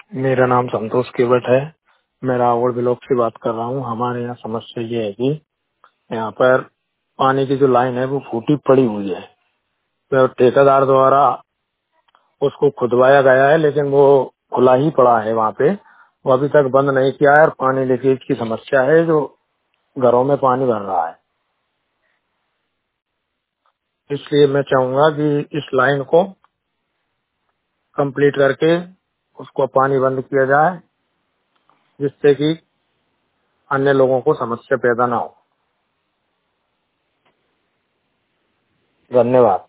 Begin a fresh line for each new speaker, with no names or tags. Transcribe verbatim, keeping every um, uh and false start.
मेरा नाम संतोष केवट है। मैं रावड़ ब्लॉक से बात कर रहा हूँ। हमारे यहाँ समस्या ये है कि यहाँ पर पानी की जो लाइन है वो फूटी पड़ी हुई है। तो ठेकेदार द्वारा उसको खुदवाया गया है, लेकिन वो खुला ही पड़ा है वहाँ पे। वो अभी तक बंद नहीं किया है और पानी लीकेज की समस्या है, जो घरों में पानी भर रहा है। इसलिए मैं चाहूंगा कि इस लाइन को कंप्लीट करके उसको पानी बंद किया जाए, जिससे कि अन्य लोगों को समस्या पैदा ना हो। धन्यवाद।